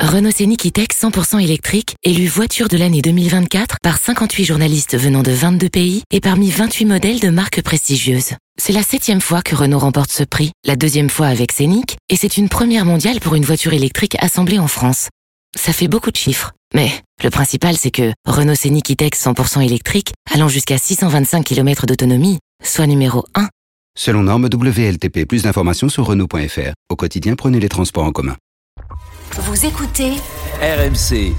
Renault Scénic E-Tech 100% électrique, élu voiture de l'année 2024 par 58 journalistes venant de 22 pays et parmi 28 modèles de marques prestigieuses. C'est la 7e fois que Renault remporte ce prix, la 2e fois avec Scénic, et c'est une première mondiale pour une voiture électrique assemblée en France. Ça fait beaucoup de chiffres, mais le principal c'est que Renault Scénic E-Tech 100% électrique, allant jusqu'à 625 km d'autonomie, soit numéro 1. Selon norme WLTP, plus d'informations sur Renault.fr. Au quotidien, prenez les transports en commun. Vous écoutez RMC.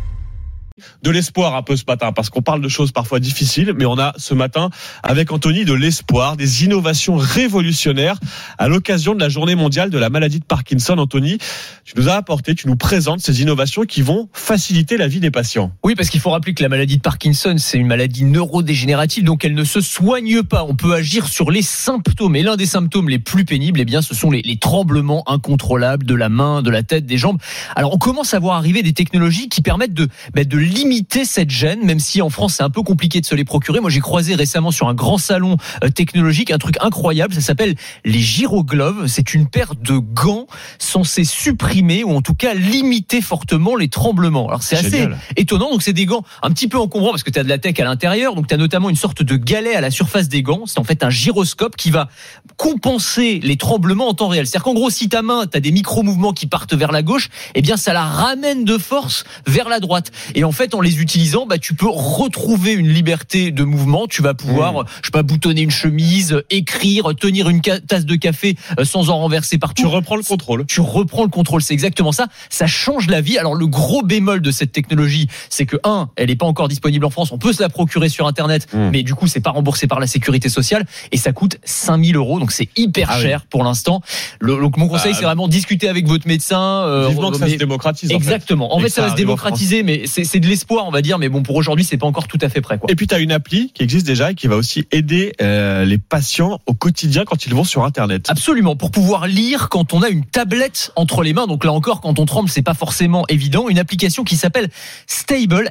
De l'espoir un peu ce matin, parce qu'on parle de choses parfois difficiles, mais on a ce matin avec Anthony de l'espoir, des innovations révolutionnaires à l'occasion de la journée mondiale de la maladie de Parkinson. Anthony, tu nous présentes ces innovations qui vont faciliter la vie des patients. Oui, parce qu'il faut rappeler que la maladie de Parkinson, c'est une maladie neurodégénérative, donc elle ne se soigne pas. On peut agir sur les symptômes, et l'un des symptômes les plus pénibles, ce sont les tremblements incontrôlables de la main, de la tête, des jambes. Alors on commence à voir arriver des technologies qui permettent de limiter cette gêne, même si en France c'est un peu compliqué de se les procurer. Moi j'ai croisé récemment sur un grand salon technologique un truc incroyable, ça s'appelle les Gyrogloves. C'est une paire de gants censés supprimer ou en tout cas limiter fortement les tremblements. Alors c'est assez étonnant, donc c'est des gants un petit peu encombrants parce que tu as de la tech à l'intérieur, donc tu as notamment une sorte de galet à la surface des gants. C'est en fait un gyroscope qui va compenser les tremblements en temps réel. C'est-à-dire qu'en gros si ta main, tu as des micro-mouvements qui partent vers la gauche, eh bien ça la ramène de force vers la droite. Et en fait, en les utilisant, tu peux retrouver une liberté de mouvement. Tu vas pouvoir, boutonner une chemise, écrire, tenir une tasse de café sans en renverser partout. Tu reprends le contrôle. C'est exactement ça. Ça change la vie. Alors, le gros bémol de cette technologie, c'est que, elle n'est pas encore disponible en France. On peut se la procurer sur Internet, mais du coup, c'est pas remboursé par la sécurité sociale et ça coûte 5 000 €. Donc, c'est hyper cher pour l'instant. Donc, mon conseil, c'est vraiment discuter avec votre médecin. Vivement que ça se démocratise. Exactement. En fait, ça va se démocratiser, mais c'est de l'espoir, on va dire, mais bon, pour aujourd'hui, c'est pas encore tout à fait prêt, quoi. Et puis, tu as une appli qui existe déjà et qui va aussi aider les patients au quotidien quand ils vont sur Internet. Absolument, pour pouvoir lire quand on a une tablette entre les mains. Donc là encore, quand on tremble, c'est pas forcément évident. Une application qui s'appelle Stable,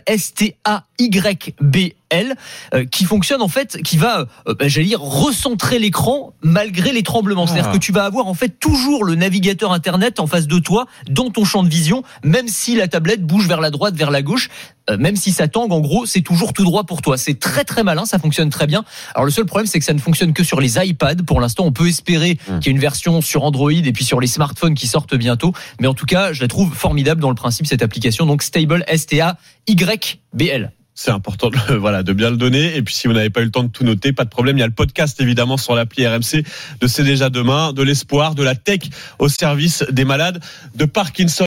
STAYBL, qui fonctionne en fait, qui va, recentrer l'écran malgré les tremblements. C'est-à-dire que tu vas avoir en fait toujours le navigateur Internet en face de toi, dans ton champ de vision, même si la tablette bouge vers la droite, vers la gauche. Même si ça tangue, en gros, c'est toujours tout droit pour toi. C'est très très malin, ça fonctionne très bien. Alors le seul problème, c'est que ça ne fonctionne que sur les iPads. Pour l'instant, on peut espérer qu'il y ait une version sur Android et puis sur les smartphones qui sortent bientôt. Mais en tout cas, je la trouve formidable dans le principe, cette application. Donc Stable, STAYBL. C'est important de bien le donner. Et puis si vous n'avez pas eu le temps de tout noter, pas de problème. Il y a le podcast évidemment sur l'appli RMC de C'est déjà demain, de l'espoir, de la tech au service des malades de Parkinson.